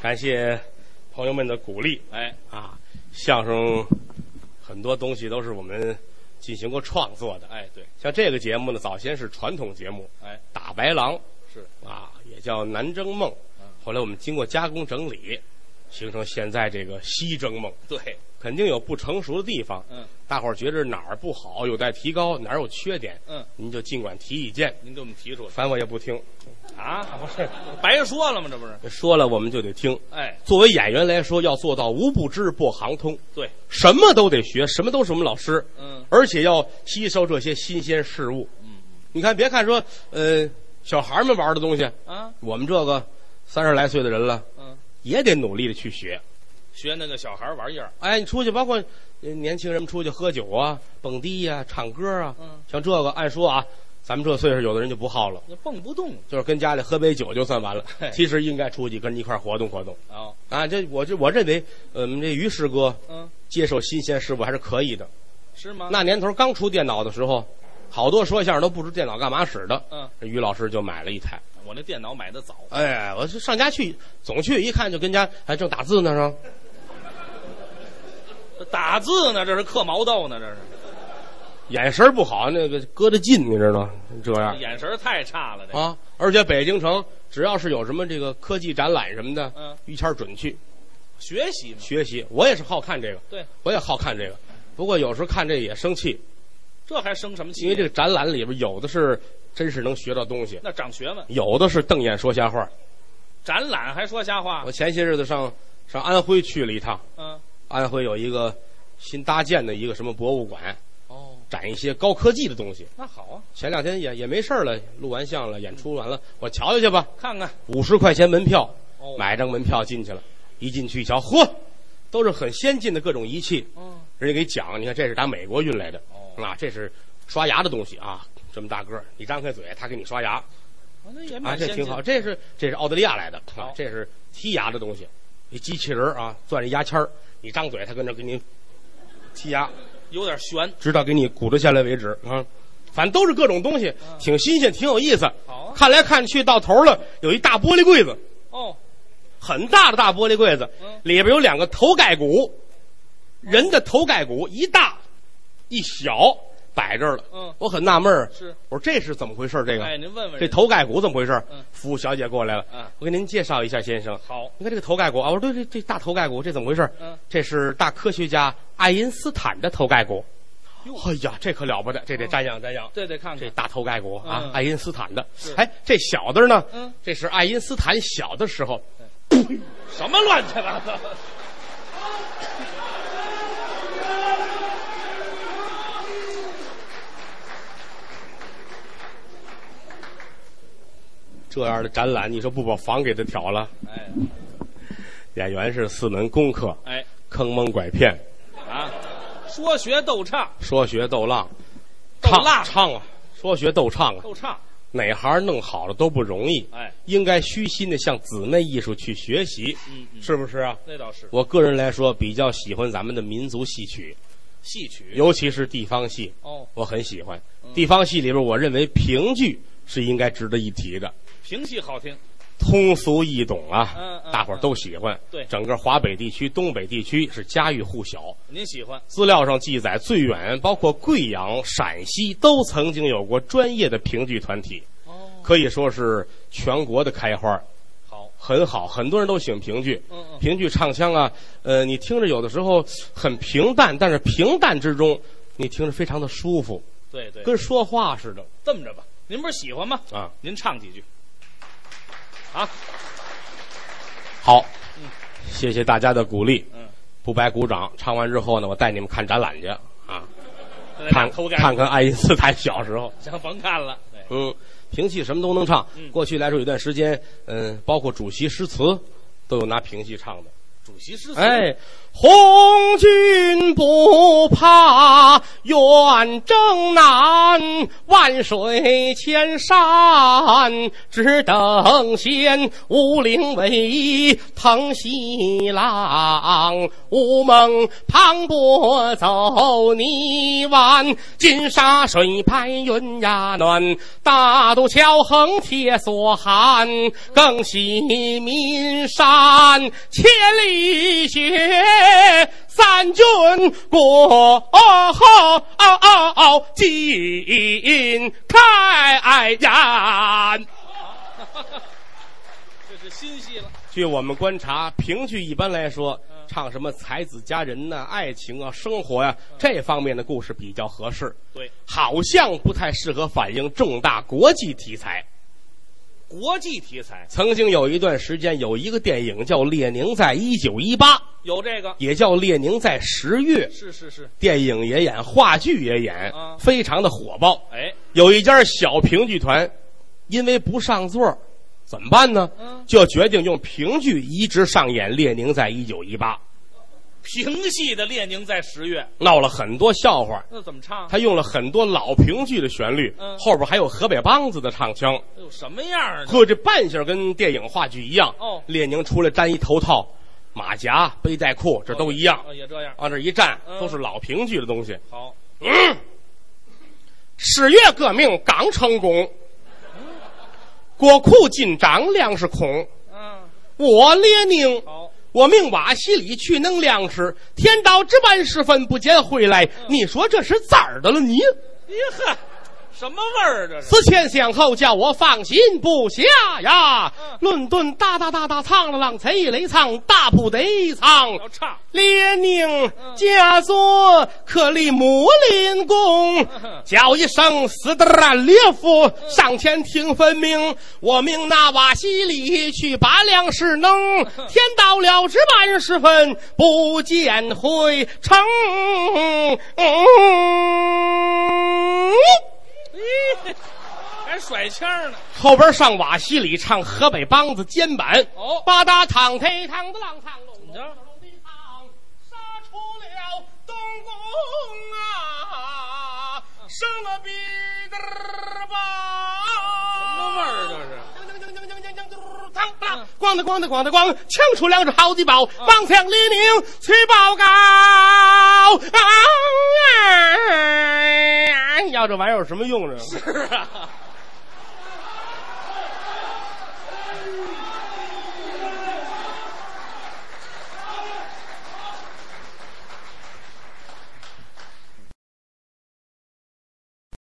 感谢朋友们的鼓励。相声很多东西都是我们进行过创作的。 对， 像这个节目呢，早先是传统节目，打白狼是也叫南征梦，后来我们经过加工整理，形成现在这个西征梦。 对， 肯定有不成熟的地方，大伙儿觉着哪儿不好，有待提高，哪儿有缺点，您就尽管提意见， 您给我们提出来， 反正我也不听， 不是白说了吗？这不是说了我们就得听。作为演员来说，要做到无不知，不行通， 对， 什么都得学，什么都是我们老师，而且要吸收这些新鲜事物。你看，别看说，小孩们玩的东西我们这个30来岁的人了，也得努力的去学。 学那个小孩玩意儿， 你出去，包括年轻人们出去喝酒啊、蹦迪啊、唱歌啊，像这个，按说咱们这岁数有的人就不好了， 蹦不动， 就是跟家里喝杯酒就算完了。其实应该出去跟人一块活动活动。我认为，我们这于师哥，接受新鲜事物还是可以的。 是吗？ 那年头刚出电脑的时候，好多说相声都不知电脑干嘛使的。于老师就买了一台。 我那电脑买的早。 我是上家去，总去一看就跟家还正打字呢，是吧？ 打字呢，这是刻毛豆呢，这是眼神不好，那个搁得近，你知道这样眼神太差了，这而且北京城只要是有什么这个科技展览什么的，于谦准去学习嘛。 学习，我也是好看这个， 对， 我也好看这个。不过有时候看这也生气， 这还生什么气？ 因为这个展览里边有的是真是能学到东西， 那长学问； 有的是瞪眼说瞎话。 展览还说瞎话？ 我前些日子上安徽去了一趟，安徽有一个新搭建的一个什么博物馆，展一些高科技的东西。 那好啊， 前2天也没事了，录完相了，演出完了，我瞧瞧去吧， 看看。 50块钱门票，买张门票进去了，一进去一瞧，都是很先进的各种仪器。人家给讲，你看这是打美国运来的，这是刷牙的东西这么大个，你张开嘴，他给你刷牙。 那也蛮先进。 这挺好。这是澳大利亚来的这是剔牙的东西，一机器人钻着牙签儿，你张嘴，他跟着给你剔牙， 有点悬， 直到给你鼓得下来为止反正都是各种东西，挺新鲜，挺有意思。看来看去到头了，有一大玻璃柜子，很大的大玻璃柜子，里边有2个头盖骨，人的头盖骨一大一小。摆这儿了，我很纳闷我说这是怎么回事？这个， 您问问这头盖骨怎么回事？服务小姐过来了，我给您介绍一下，先生。 好， 你看这个头盖骨我说对，这大头盖骨这怎么回事？这是大科学家爱因斯坦的头盖骨。哎呀，这可了不得，这得瞻仰瞻仰。 这得看看这大头盖骨爱因斯坦的。这小的呢？这是爱因斯坦小的时候。 什么乱七八糟？ 这样的展览，你说不把房给他挑了？演员是4门功课，坑蒙拐骗说学逗唱， 说学逗浪，唱说学逗唱逗唱， 哪行弄好了都不容易，应该虚心的向姊妹艺术去学习，是不是啊？ 那倒是。 我个人来说，比较喜欢咱们的民族戏曲，尤其是地方戏，我很喜欢。地方戏里边，我认为评剧是应该值得一提的。 评戏好听， 通俗易懂大伙儿都喜欢。 对， 整个华北地区、东北地区是家喻户晓。 您喜欢？资料上记载，最远包括贵阳、陕西都曾经有过专业的评剧团体，可以说是全国的开花。很好，很多人都喜欢评剧。评剧唱腔你听着有的时候很平淡，但是平淡之中你听着非常的舒服。 对， 跟说话似的。 这么着吧，您不是喜欢吗？您唱几句。 好，谢谢大家的鼓励。不白鼓掌。唱完之后呢，我带你们看展览去看看爱因斯坦小时候。 行，甭看了。 评戏什么都能唱。过去来说有段时间，包括主席诗词都有拿评戏唱的。 主席诗词。 哎，红军不怕远征难，万水千山只等闲。五岭逶迤腾西浪，乌蒙磅礴走泥湾。金沙水拍云呀暖，大渡桥横铁索寒。更喜岷山千里雪，三军过后尽开颜。 这是新戏了。 据我们观察，评剧一般来说，唱什么才子佳人呐、爱情啊、生活呀、这方面的故事比较合适。 对， 好像不太适合反映重大国际题材。 国际题材， 曾经有一段时间，有一个电影叫《列宁在1918》， 有这个， 也叫《列宁在10月》。 是，电影也演，话剧也演，非常的火爆。 哎， 有一家小评剧团，因为不上座，怎么办呢？就决定用评剧移植上演《列宁在1918》。 评戏的《列宁在10月》 闹了很多笑话。 那怎么唱？ 他用了很多老评剧的旋律，后边还有河北梆子的唱腔。 有什么样啊？ 呵，这扮相跟电影话剧一样。列宁出来粘一头套，马甲、背带裤，这都一样。 也这样。 往这一站，都是老评剧的东西。 好。 10月革命刚成功，国库进账，粮食空。我列宁。好。我命瓦西里去弄粮食，天到值班时分不见回来。你说这是咋儿的了你？ 呵，什么味儿这是？ 思前想后，叫我放心不下呀。伦敦大唱了浪才雷唱，大铺得唱。 唱列宁家作克里姆林宫，叫一声斯德兰列夫，上前听分明。我命那瓦西里去把粮食弄，天到了值班时分不见回城。 还甩腔呢。 后边上瓦西里唱河北梆子肩板。吧嗒烫忒烫的浪唱龙龙的唱，杀出了东宫啊，生了彼得吧。 什么味儿这是？ 咣的咣的咣的咣，抢出2只好几包，王强列宁去报告。要这玩意儿有什么用呢？ 是啊。